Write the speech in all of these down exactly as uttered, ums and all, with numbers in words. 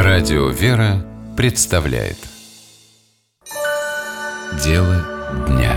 Радио «Вера» представляет Дело дня.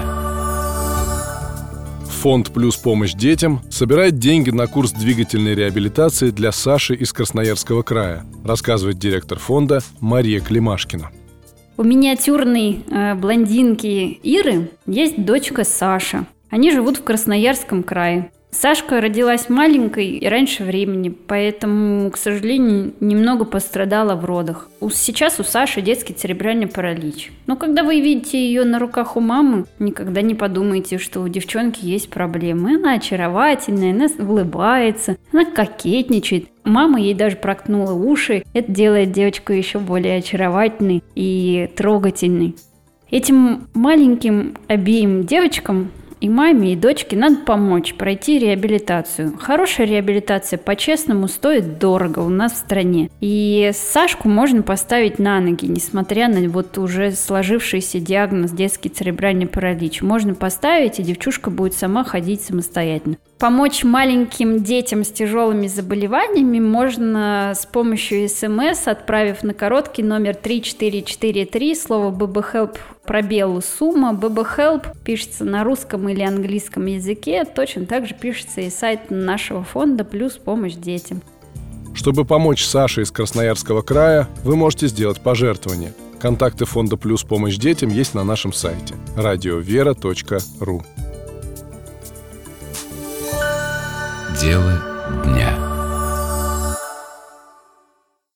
Фонд «Плюс помощь детям» собирает деньги на курс двигательной реабилитации для Саши из Красноярского края, рассказывает директор фонда Мария Климашкина. У миниатюрной э, блондинки Иры есть дочка Саша. Они живут в Красноярском крае. Сашка родилась маленькой и раньше времени, поэтому, к сожалению, немного пострадала в родах. Сейчас у Саши детский церебральный паралич. Но когда вы видите ее на руках у мамы, никогда не подумайте, что у девчонки есть проблемы. Она очаровательная, она улыбается, она кокетничает. Мама ей даже проткнула уши. Это делает девочку еще более очаровательной и трогательной. Этим маленьким обеим девочкам, и маме, и дочке, надо помочь пройти реабилитацию. Хорошая реабилитация, по-честному, стоит дорого у нас в стране. И Сашку можно поставить на ноги, несмотря на вот уже сложившийся диагноз детский церебральный паралич. Можно поставить, и девчушка будет сама ходить самостоятельно. Помочь маленьким детям с тяжелыми заболеваниями можно с помощью СМС, отправив на короткий номер три четыре четыре три слово би би хелп пробел сумма. би би хелп пишется на русском или английском языке, точно так же пишется и сайт нашего фонда «Плюс помощь детям». Чтобы помочь Саше из Красноярского края, вы можете сделать пожертвование. Контакты фонда «Плюс помощь детям» есть на нашем сайте радио вера точка ру. Дело дня.